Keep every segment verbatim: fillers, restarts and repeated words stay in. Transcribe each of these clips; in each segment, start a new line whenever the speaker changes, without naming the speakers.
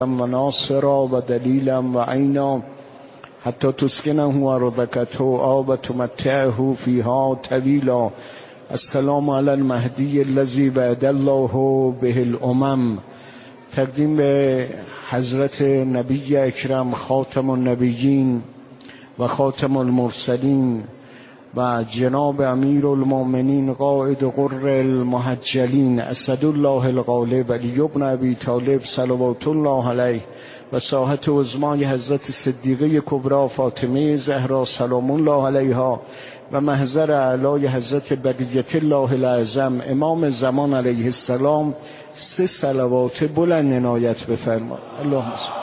و ناصرا و دلیلا و عینا حتی تسکنه ارضک و تمتعه فیها طویلا. السلام علی المهدی الذی وعد الله به الامم. تقدیم به حضرت نبی اکرم خاتم النبیین و خاتم المرسلین و جناب امیر المؤمنین قائد غر المحجلین اسدالله الغالب علی بن ابی طالب صلوات الله علیه و ساحت عظمای حضرت صدیقه کبری فاطمه زهرا سلام الله علیها و محضر اعلای حضرت بقیت الله الاعظم امام زمان علیه السلام سه صلوات بلند عنایت بفرما. اللهم صل.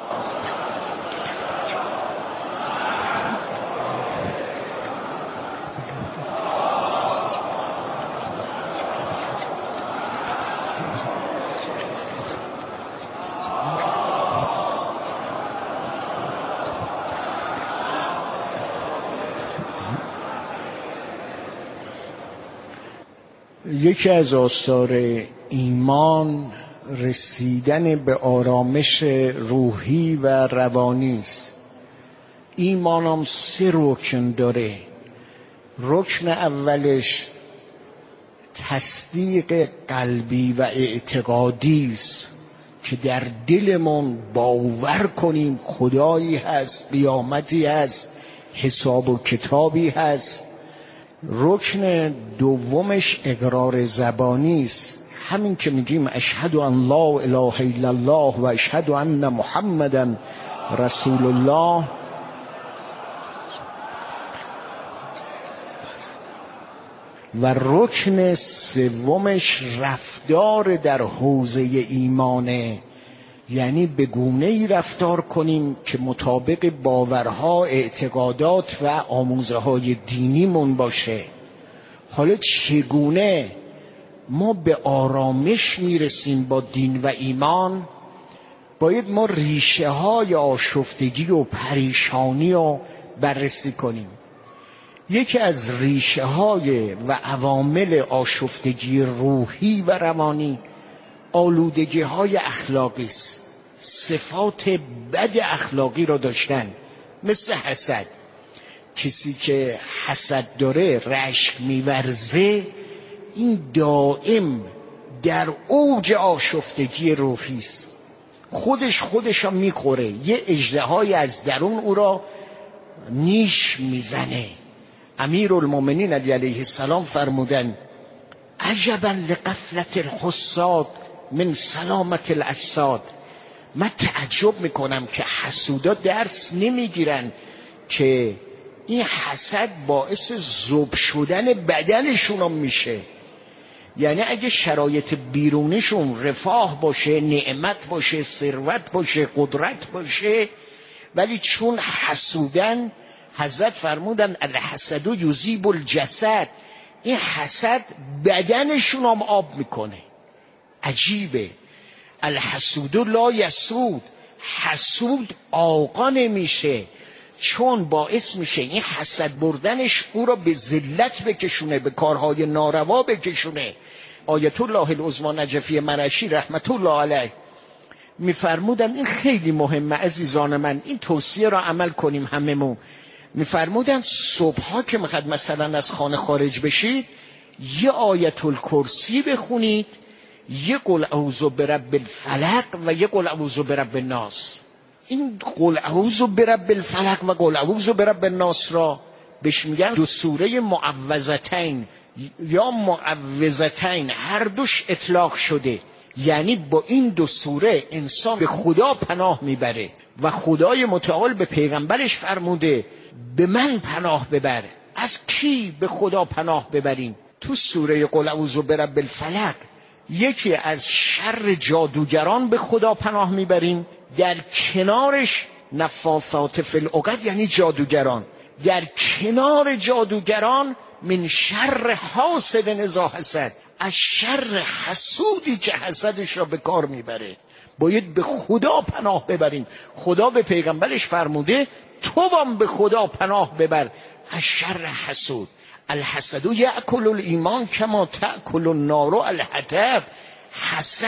یکی از آثار ایمان رسیدن به آرامش روحی و روانی است. ایمان هم سه رکن داره. رکن اولش تصدیق قلبی و اعتقادی است که در دلمون باور کنیم خدایی هست، قیامتی هست، حساب و کتابی هست. رکن دومش اقرار زبانی است، همین که میگیم اشهد ان لا اله الا الله و اشهد ان محمدا رسول الله. و رکن سومش رفتار در حوزه ایمانه، یعنی به گونه‌ای رفتار کنیم که مطابق باورها، اعتقادات و آموزه‌های دینیمون باشه. حالا چگونه ما به آرامش میرسیم با دین و ایمان؟ باید ما ریشه های آشفتگی و پریشانی رو بررسی کنیم. یکی از ریشه های و عوامل آشفتگی روحی و روانی آلودگی های اخلاقی است. صفات بد اخلاقی را داشتن، مثل حسد. کسی که حسد داره، رشک میورزه، این دائم در اوج آشفتگی روحی است. خودش خودش را میخوره، یه اژدهای از درون او را نیش میزنه. امیر المؤمنین علی علیه السلام فرمودن عجبا لغفلت الحساد من سلامت الاجساد. من تعجب میکنم که حسودا درس نمیگیرن که این حسد باعث ذوب شدن بدنشون میشه. یعنی اگه شرایط بیرونشون رفاه باشه، نعمت باشه، ثروت باشه، قدرت باشه، ولی چون حسودن، حضرت فرمودن الحسد یذیب الجسد، این حسد بدنشون هم آب میکنه. عجیبه. الحسود لا یسود، حسود آقا نمیشه، چون باعث میشه این حسد بردنش او را به ذلت بکشونه، به کارهای ناروا بکشونه. آیت الله العظمی نجفی مرشی رحمت الله علیه میفرمودن، این خیلی مهمه عزیزان من، این توصیه را عمل کنیم هممون. میفرمودن صبحها که میخواد مثلا از خانه خارج بشید، یه آیت الکرسی بخونید، یه قل اعوذ برب الفلق و یه قل اعوذ برب الناس. این قل اعوذ برب الفلق و قل اعوذ برب الناس را بهش میگن دو سوره معوذتین یا معوذتین، هر دوش اطلاق شده. یعنی با این دو سوره انسان به خدا پناه میبره و خدای متعال به پیغمبرش فرموده به من پناه ببر. از کی به خدا پناه ببریم؟ تو سوره قل اعوذ برب الفلق یکی از شر جادوگران به خدا پناه میبریم، در کنارش نفاثات فی العقد یعنی جادوگران، در کنار جادوگران من شر حاسد اذا حسد، از شر حسودی که حسدش را به کار میبره. باید به خدا پناه ببریم. خدا به پیغمبرش فرموده تو هم به خدا پناه ببر از شر حسود. الحسد یأکل الایمان کما تأکل النار الحطب. حسد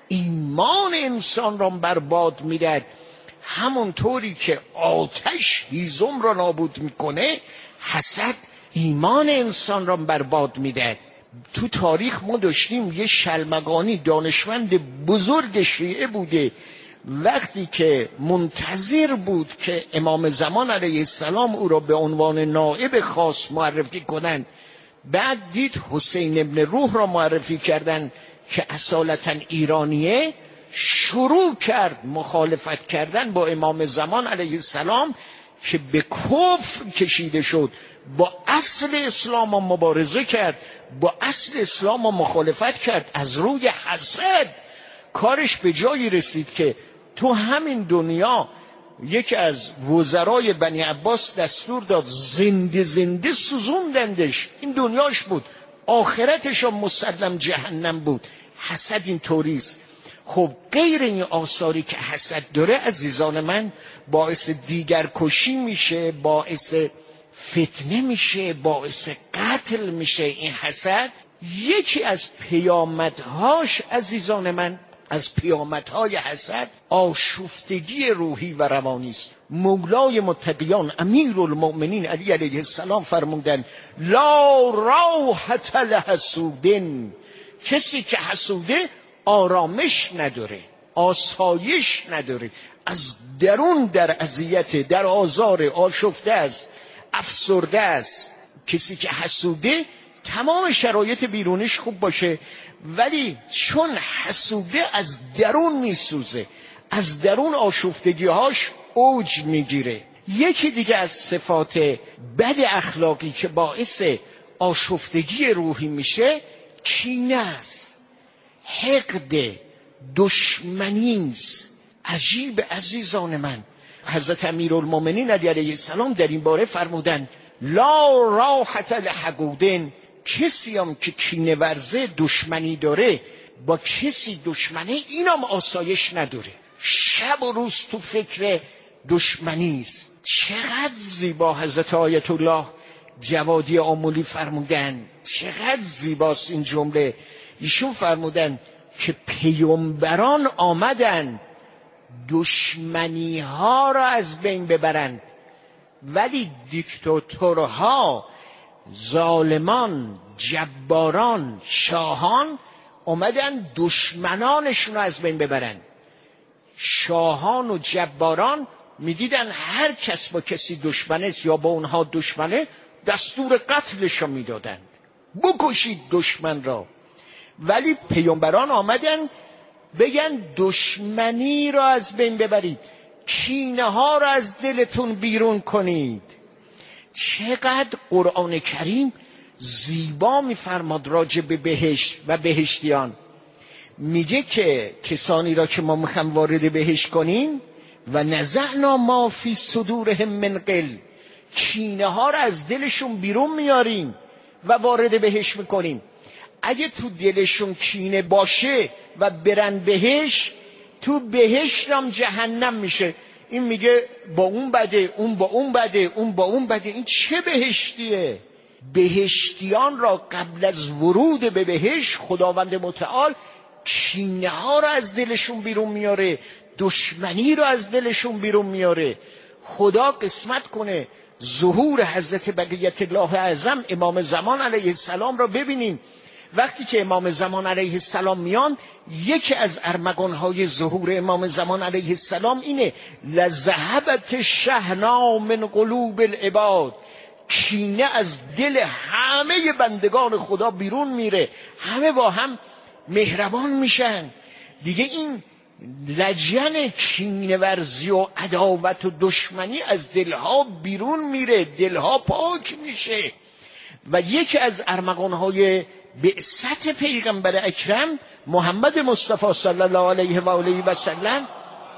ایمان انسان را برباد می‌دهد. همونطوری که آتش هیزم را نابود میکنه، حسد ایمان انسان را برباد میدهد. تو تاریخ ما داشتیم یه شلمغانی دانشمند بزرگ شیعه بوده، وقتی که منتظر بود که امام زمان علیه السلام او را به عنوان نائب خاص معرفی کنند، بعد دید حسین ابن روح را معرفی کردند که اصالتا ایرانیه، شروع کرد مخالفت کردن با امام زمان علیه السلام که به کفر کشیده شد. با اصل اسلام ها مبارزه کرد، با اصل اسلام ها مخالفت کرد. از روی حسد کارش به جایی رسید که تو همین دنیا یکی از وزرای بنی عباس دستور داد زنده زنده سوزوندندش. این دنیاش بود، آخرتش هم مسلم جهنم بود. حسد این طوریست. خب غیر این آثاری که حسد داره عزیزان من، باعث دیگر کشی میشه، باعث فتنه میشه، باعث قتل میشه. این حسد یکی از پیامدهاش عزیزان من، از پیامدهای حسد آشفتگی روحی و روانی است. مولای متقیان امیرالمؤمنین علی علیه السلام فرمودند لا راحة لحسودن، کسی که حسوده آرامش نداره، آسایش نداره، از درون در اذیت، در آزار، آشفته است، افسرده است. کسی که حسوده تمام شرایط بیرونش خوب باشه، ولی چون حسوده از درون میسوزه، از درون آشفتگیهاش اوج میگیره. یکی دیگه از صفات بد اخلاقی که باعث آشفتگی روحی میشه کینه است، حقد، دشمنی است. عجیب عزیزان من، حضرت امیرالمؤمنین علی علیه السلام در این باره فرمودند لا راحة لحقودن، کسی هم که کینه ورزه، دشمنی داره، با کسی دشمنه، اینم آسایش نداره، شب و روز تو فکر دشمنی است. چقدر زیبا حضرت آیت الله جوادی آملی فرمودن، چقدر زیباست این جمله. ایشون فرمودن که پیامبران آمدند دشمنی ها را از بین ببرند، ولی دیکتاتورها، ظالمان، جباران، شاهان آمدن دشمنانشون رو از بین ببرن. شاهان و جباران میدیدن هر کس با کسی دشمنه یا با اونها دشمنه، دستور قتلش رو میدادند، بکشید دشمن را. ولی پیامبران آمدن بگن دشمنی را از بین ببرید، کینه ها را از دلتون بیرون کنید. چقدر قرآن کریم زیبا میفرماد راجع به بهشت و بهشتیان. میگه که کسانی را که ما میخوایم وارد بهشت کنیم و نزعنا ما فی صدورهم من غل، کینه ها را از دلشون بیرون میاریم و وارد بهشت میکنیم. اگه تو دلشون کینه باشه و برن بهشت، تو بهشت هم جهنم میشه. این میگه با اون بده، اون با اون بده، اون با اون بده. این چه بهشتیه؟ بهشتیان را قبل از ورود به بهشت خداوند متعال کینه ها را از دلشون بیرون میاره، دشمنی را از دلشون بیرون میاره. خدا قسمت کنه ظهور حضرت بقیت الله اعظم امام زمان علیه السلام را ببینیم. وقتی که امام زمان علیه السلام میان، یکی از ارمغان‌های ظهور امام زمان علیه السلام اینه لذهبت شحنا من قلوب العباد، کینه از دل همه بندگان خدا بیرون میره، همه با هم مهربان میشن دیگه. این لجن کینه ورزی و عداوت و دشمنی از دلها بیرون میره، دلها پاک میشه. و یکی از ارمغان‌های بعثت پیغمبر اکرم محمد مصطفی صلی الله علیه و آله و سلم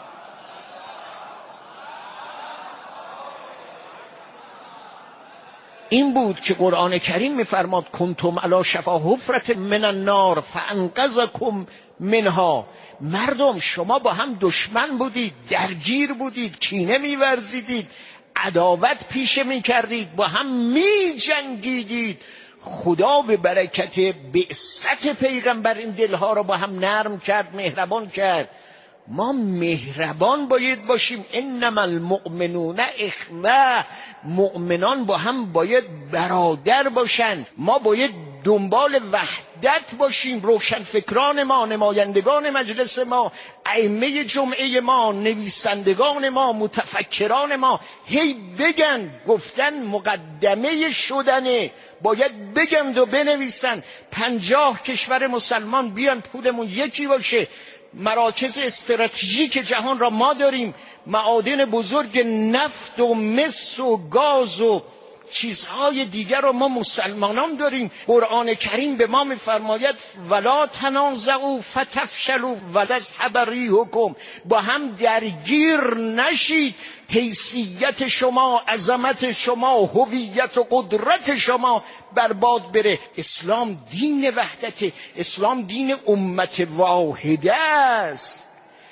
این بود که قرآن کریم میفرماد کنتم علی شفا حفرة من النار فانقذکم منها. مردم شما با هم دشمن بودید، درگیر بودید، کینه میورزیدید، عداوت پیشه میکردید، با هم میجنگیدید. خدا به برکت بعثت پیغمبر این دلها را با هم نرم کرد، مهربان کرد. ما مهربان باید باشیم. انما المؤمنون اخوه، مؤمنان با هم باید برادر باشن. ما باید دنبال وحدت باشیم. روشنفکران ما، نمایندگان مجلس ما، ائمه جمعه ما، نویسندگان ما، متفکران ما هی بگن، گفتن مقدمه شدنه، باید بگن و بنویسن. پنجاه کشور مسلمان بیان پولمون یکی باشه. مراکز استراتژیک جهان را ما داریم، معادن بزرگ نفت و مس و گاز و چیزهای دیگر را ما مسلمانان داریم. قرآن کریم به ما میفرماید ولا تنازعوا فتفشلوا وتذهب ریحکم، با هم درگیر نشید، حیثیت شما، عظمت شما، هویت و قدرت شما برباد بره. اسلام دین وحدت، اسلام دین امت واحده است.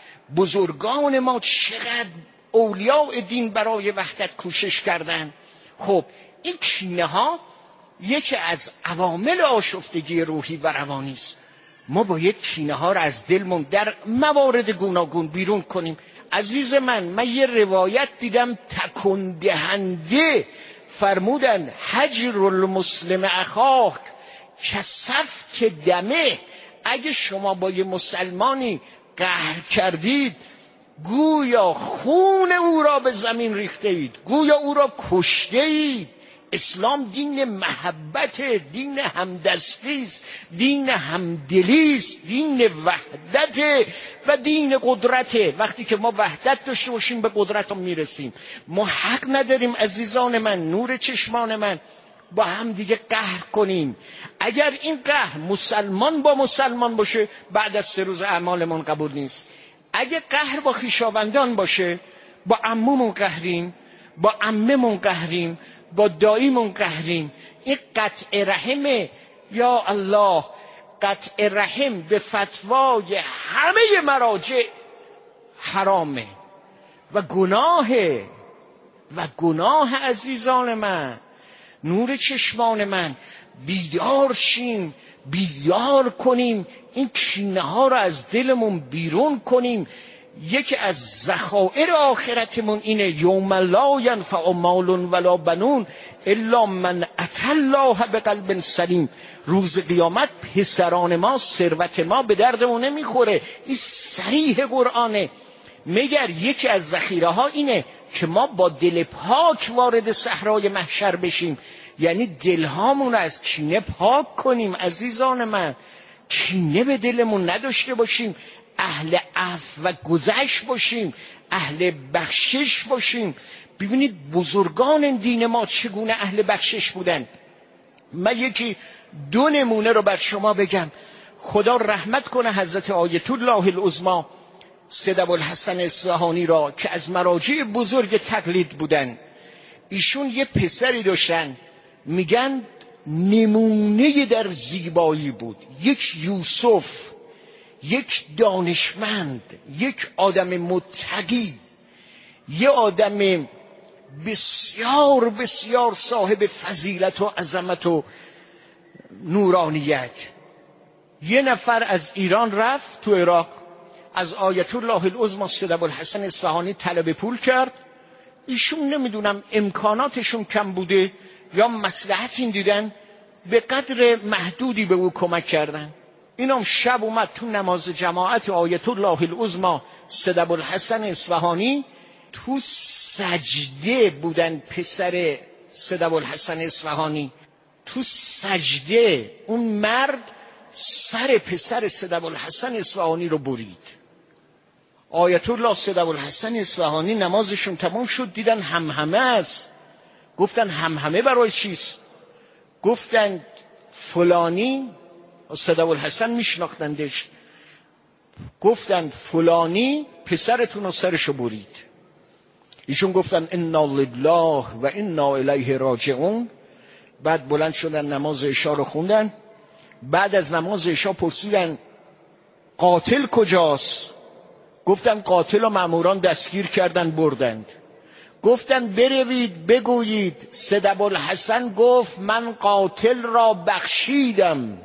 بزرگان ما چقدر اولیاء دین برای وحدت کوشش کردند. خب این کینه ها یکی از عوامل آشفتگی روحی و روانی است. ما باید کینه ها را از دلمون در موارد گوناگون بیرون کنیم. عزیز من، من یه روایت دیدم تکون دهنده فرمودن هجر المسلم اخاک کسفک دمه، اگه شما با یه مسلمانی قهر کردید گویا خون او را به زمین ریخته اید، گویا او را کشته اید. اسلام دین محبت، دین همدستی است، دین همدلی است، دین وحدت و دین قدرت. وقتی که ما وحدت داشته باشیم به قدرت هم میرسیم. ما حق نداریم عزیزان من، نور چشمان من، با هم دیگه قهر کنیم. اگر این قهر مسلمان با مسلمان باشه بعد از سه روز اعمالمون قبول نیست. اگه قهر با خویشاوندان باشه، با عمومون قهریم، با عممون قهریم، با داییمون قهریم. این قطع رحمه. یا الله، قطع رحم به فتوای همه مراجع حرامه و گناهه و گناه. عزیزان من، نور چشمان من، بیدار شیم، بیدار کنیم، این کینه ها رو از دلمون بیرون کنیم. یکی از ذخایر آخرتمون اینه یوم لا ینفع مال ولا بنون الا من اتى الله بقلب سلیم. روز قیامت پسران ما، ثروت ما به دردمون نمیخوره. این صریح قرآنه. مگر یکی از ذخیره ها اینه که ما با دل پاک وارد صحرای محشر بشیم، یعنی دلهامون رو از کینه پاک کنیم. عزیزان من، کینه به دلمون نداشته باشیم، اهل عفو و گذشت باشیم، اهل بخشش باشیم. ببینید بزرگان دین ما چگونه اهل بخشش بودن. من یکی دو نمونه رو بر شما بگم. خدا رحمت کنه حضرت آیت الله العظمی سید ابوالحسن اصفهانی را که از مراجع بزرگ تقلید بودن. ایشون یه پسری داشتن میگن نمونه در زیبایی بود، یک یوسف، یک دانشمند، یک آدم متقی، یک آدم بسیار بسیار صاحب فضیلت و عظمت و نورانیت. یه نفر از ایران رفت تو عراق، از آیت الله العظمی سید ابوالحسن اصفهانی طلب پول کرد. ایشون نمیدونم امکاناتشون کم بوده یا مصلحت این دیدن، به قدر محدودی به او کمک کردن. اینم شب اومد تو نماز جماعت آیت الله العظمی سید ابوالحسن اصفهانی تو سجده بودن. پسر سید ابوالحسن اصفهانی تو سجده، اون مرد سر پسر سید ابوالحسن اصفهانی رو برید. آیت الله سید ابوالحسن اصفهانی نمازشون تمام شد، دیدن همهمه است. گفتن همهمه برای چیست؟ گفتن فلانی، سید ابوالحسن میشناختندش، گفتن فلانی پسرتون رو سرشو برید. ایشون گفتن انا لله و انا الیه راجعون. بعد بلند شدن نماز عشاء رو خوندن. بعد از نماز عشاء پرسیدن قاتل کجاست؟ گفتن قاتل و ماموران دستگیر کردن بردند. گفتن بروید بگویید سیدابوالحسن گفت من قاتل را بخشیدم،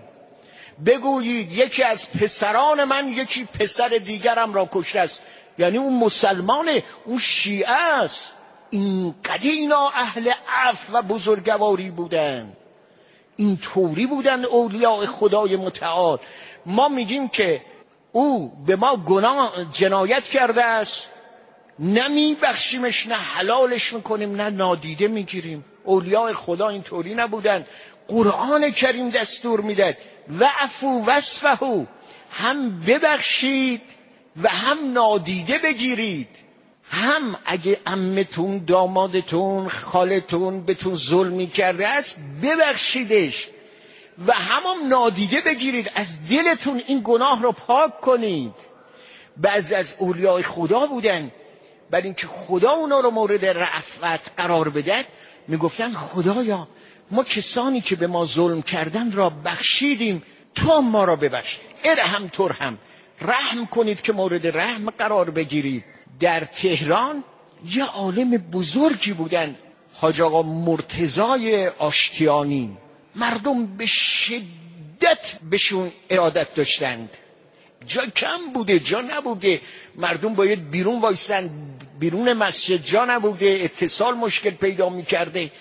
بگویید یکی از پسران من یکی پسر دیگرم را کشته است. یعنی اون مسلمانه، اون شیعه است. اینقدر اینا اهل عفو و بزرگواری بودن، این طوری بودن اولیاء خدای متعال. ما میگیم که او به ما گناه جنایت کرده است، نه میبخشیمش نه حلالش میکنیم نه نادیده میگیریم. اولیاء خدا این طوری نبودن. قرآن کریم دستور میداد وعفو واصفحوا، هم ببخشید و هم نادیده بگیرید. هم اگه عمتون، دامادتون، خالتون بهتون ظلمی کرده است ببخشیدش و هم نادیده بگیرید، از دلتون این گناه رو پاک کنید. بعضی از اولیاء خدا بودن برای اینکه خدا اونا رو مورد رأفت قرار بده میگفتن خدایا ما کسانی که به ما ظلم کردن را بخشیدیم، تو ما را ببخش، ارحم ترحم، رحم کنید که مورد رحم قرار بگیرید. در تهران یه عالم بزرگی بودن، حاج آقا مرتضای آشتیانی. مردم به شدت بهشون ارادت داشتند، جا کم بوده جا نبوده، مردم باید بیرون وایسن، بیرون مسجد جا نبوده، اتصال مشکل پیدا میکرده،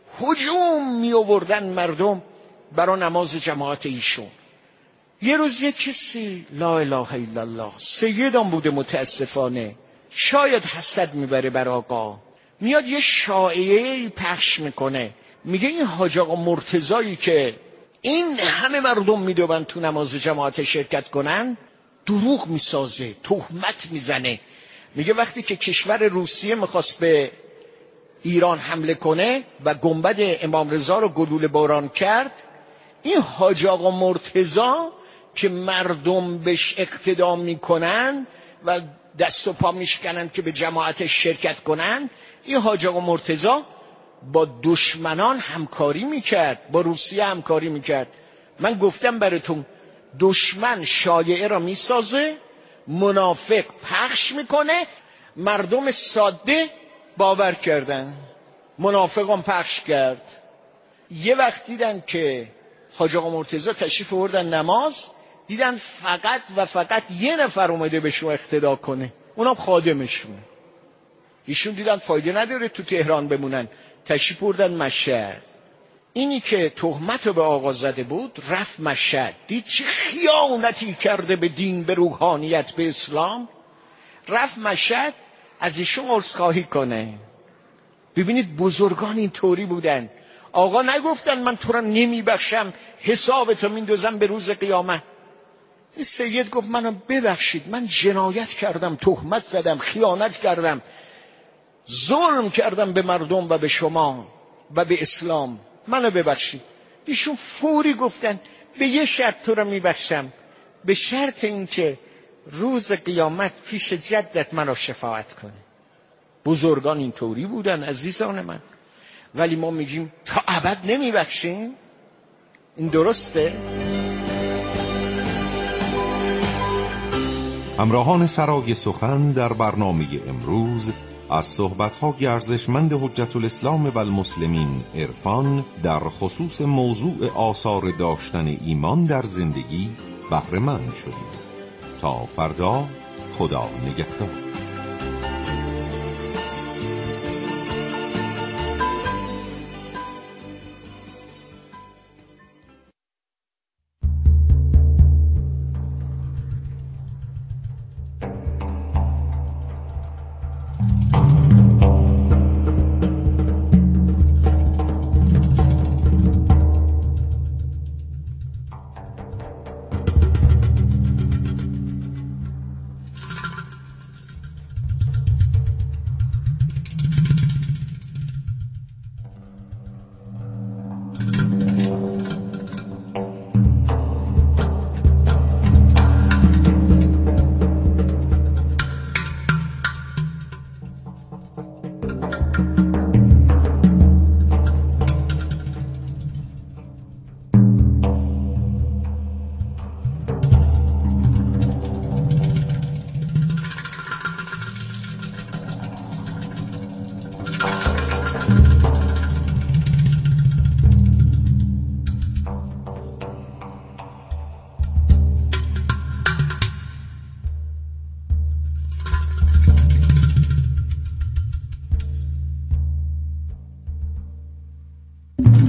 هجوم می آوردن مردم برای نماز جماعت ایشون. یه روز یک کسی لا اله الا الله سیدم بوده، متاسفانه شاید حسد میبره بر آقا، میاد یه شایعه پخش میکنه، میگه این حاج آقا مرتضایی که این همه مردم میدوبن تو نماز جماعت شرکت کنن دروغ میسازه، تهمت میزنه. میگه وقتی که کشور روسیه میخواست به ایران حمله کنه و گنبد امام رضا رو گلوله باران کرد، این حاج آقا مرتضا که مردم بهش اقتدا میکنن و دست و پا میشکنن که به جماعتش شرکت کنن، این حاج آقا مرتضا با دشمنان همکاری میکرد، با روسیه همکاری میکرد. من گفتم براتون دشمن شایعه را میسازه، منافق پخش میکنه، مردم ساده باور کردن، منافقان پخش کرد. یه وقت دیدن که حاج آقا مرتضی تشریف آوردن نماز، دیدن فقط و فقط یه نفر اومده بهشون اقتدا کنه، اونم خادمشونه. ایشون دیدن فایده نداره تو تهران بمونن، تشریف آوردن مشهد. اینی که تهمت رو به آقا زده بود رفت مشهد، دید چه خیانتی کرده به دین، به روحانیت، به اسلام. رفت مشهد از ایشون عذرخواهی کنه. ببینید بزرگان این طوری بودن. آقا نگفتن من تو را نمیبخشم، حسابتو میندازم به روز قیامت. این سید گفت منو ببخشید، من جنایت کردم، تهمت زدم، خیانت کردم، ظلم کردم به مردم و به شما و به اسلام، منو ببخشید. ایشون فوری گفتن به یه شرط تو را میبخشم، به شرط اینکه روز قیامت پیش جدت من را شفاعت کنه. بزرگان این طوری بودن عزیزان من. ولی ما میگیم تا ابد نمیبخشیم، این درسته؟
همراهان سرای سخن در برنامه امروز از صحبت‌های ارزشمند حجت الاسلام و المسلمین عرفان در خصوص موضوع آثار داشتن ایمان در زندگی بهره مند شدیم. تا فردا، خدا نگهدار.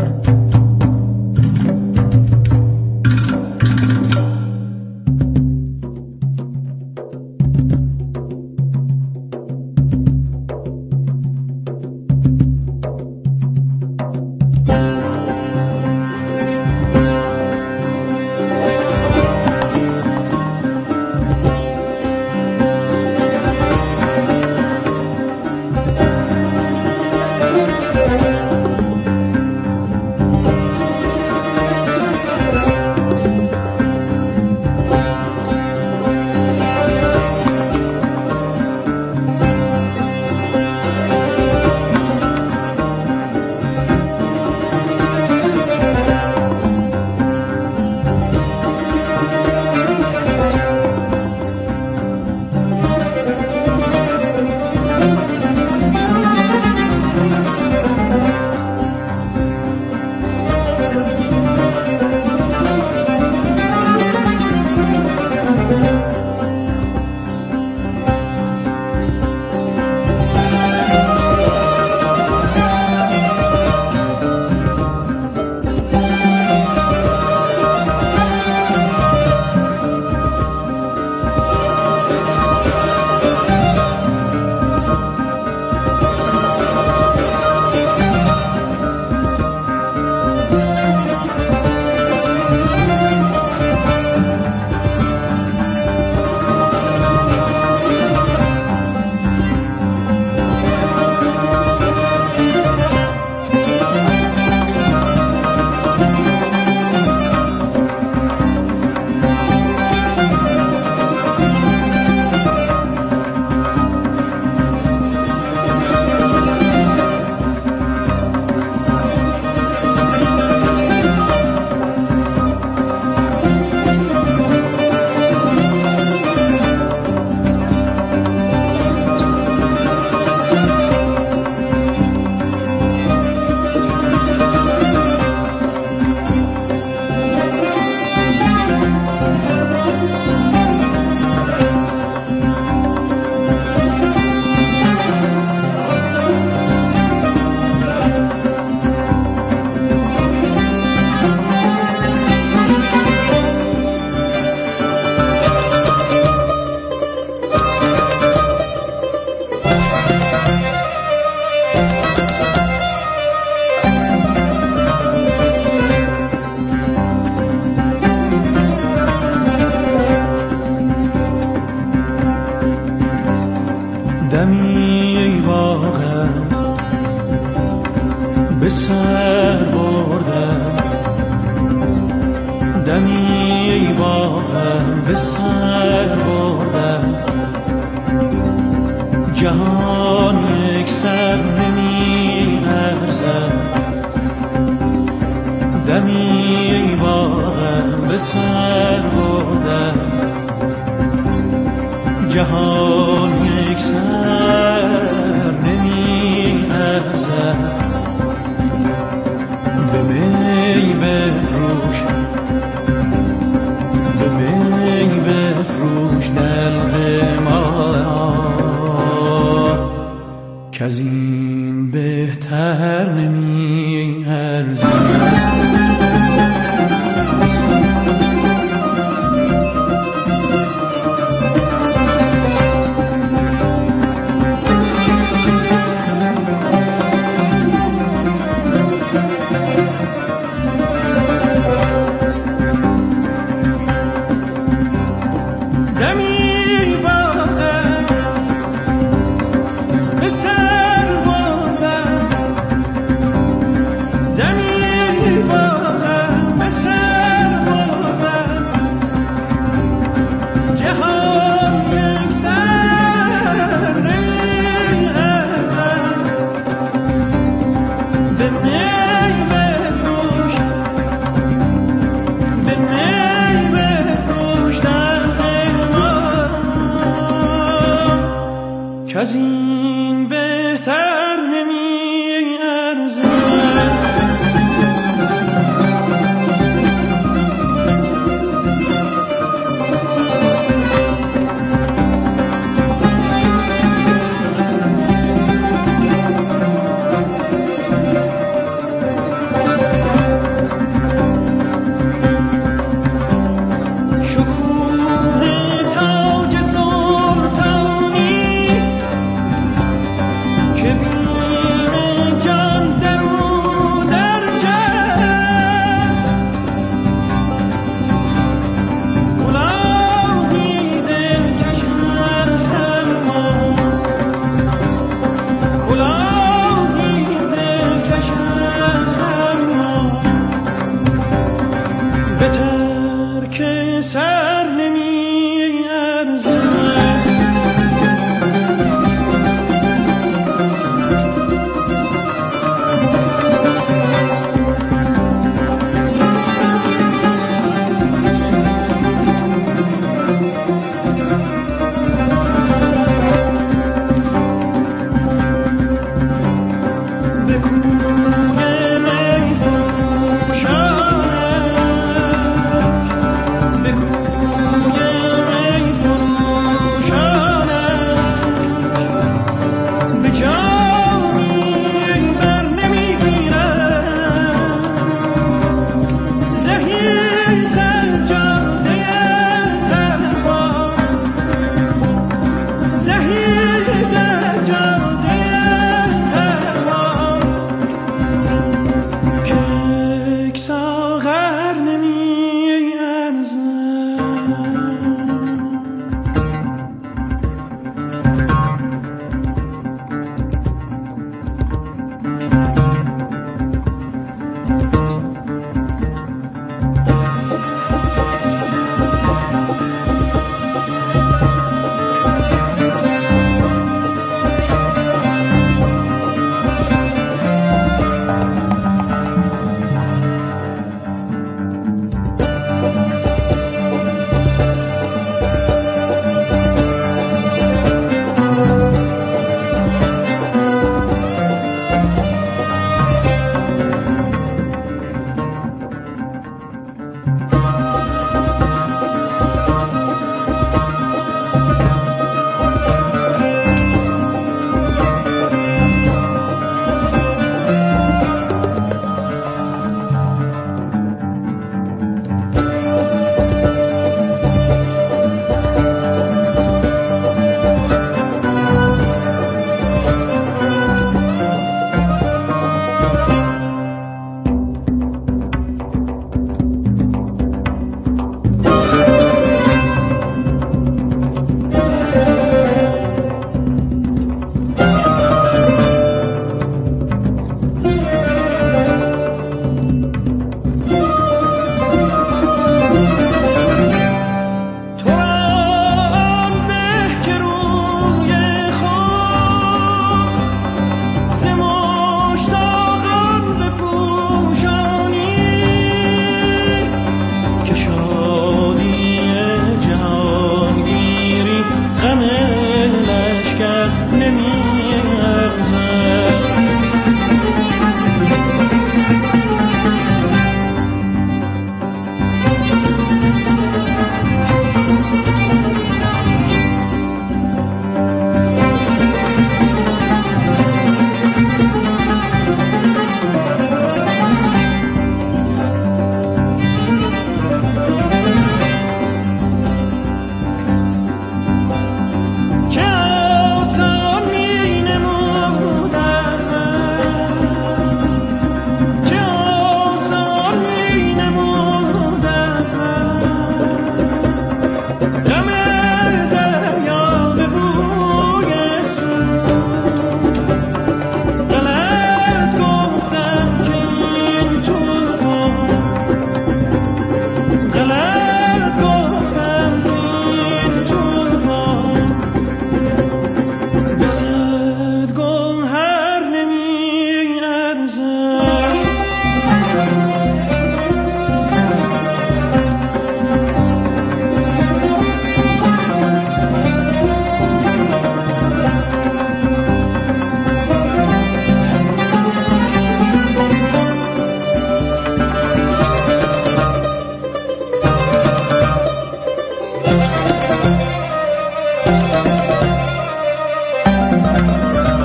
از این بهتر نمی